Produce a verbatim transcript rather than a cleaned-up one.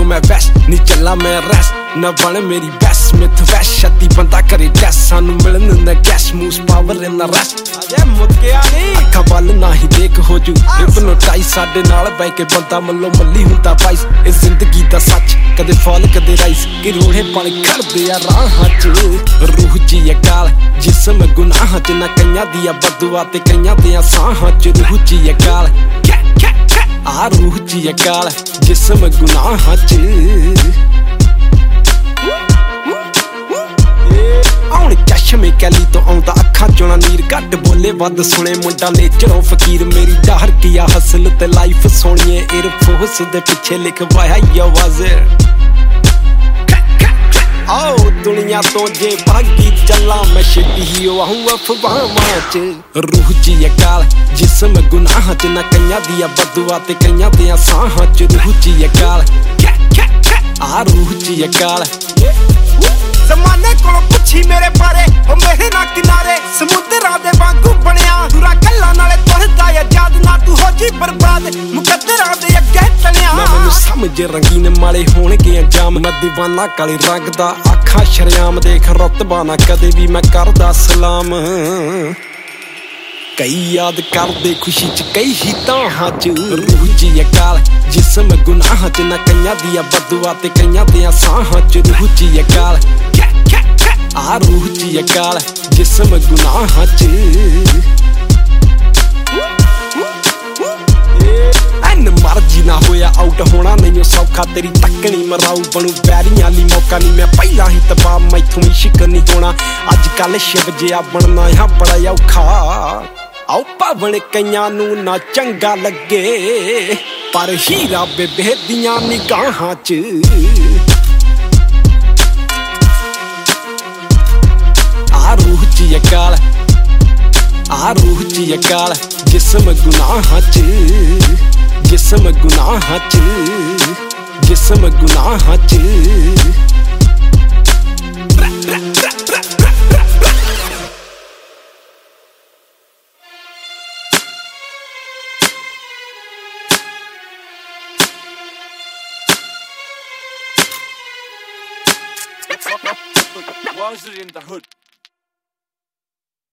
मैं वैस्ट नी चला मैं रेस्ट न बन मेरी बेस्ट मिथ वैश छत्ती बंदा करे टेस्ट सानू मिलन न cash Moose power in the rest अजे मुक्किया नहीं अखा बल ना ही देख हो जू हिप्नोटाइज साडे नाल बैठ के बंदा मल्लो मल्ली हुंदा वाइस इस जिंदगी दा सच कदे फॉल कदे राइस कि रोड़े पानी करदे आ राहां च रूह च अकाल जिस्म गुनाहां च ना कईयां दियां बददुआ ते कईयां दियां साहां च रूह च अकाल आ रूह च अकाल जिस्म गुनाहां च आउण चश्मे कैली तो आउंदा अखां चों नीर घट बोले वध सुने मुंडा नेचरों फकीर मेरी डहर किया हसल ते लाइफ सोहणिए एयरफोर्स दे पिछे लिखवाया यो वज़ीर आओ दुनिया तो जे भागी चला मैं छड्डी आऊं अफवाहां च रूह च अकाल जिस्म गुनाहां च ना कईयां दियां बददुआ ते कईयां दियां साहां च रूह च अकाल आ रूह च अकाल ज़माने कोलों पुछी मेरे बारे ओ मेरे ना किनारे समुद्रां दे वांगू बनिया दूरा गल्लां नाले तुरदा आजाद ना तू हो जी बर्बाद मुकद्दरां दे अग्गे चलिया मैं मैनू समझ रंगीन माले होणगे अंजाम मैं दीवाना काले रंग दा आखां शरियाम देख रुतबा ना कदे भी मैं करदा सलाम कई याद करदे खुशी च कई ही ताहां च रूह च अकाल जिस्म गुनाहां च ना कईयां दियां बददुआ ते कईयां दियां साहां च रूह च अकाल आ रूह च अकाल जिस्म गुनाहां च एन मर्जी ना होया आउट होना नहीं सौखा तेरी तकनी मराऊ बनू बैरियां ली मौका नहीं मैं पहला ही तबाह मैथों इश्क नहीं होना अजकल शिव जिहा बनना है बड़ा औखा आओ भावण कईयां नू ना चंगा लगे पर हीरा बेबे दियां निगाहां च आ रूह च अकाल आ रूह च अकाल जिस्म गुनाहां च जिस्म गुनाहां च जिस्म गुनाहां च Was it in the hood?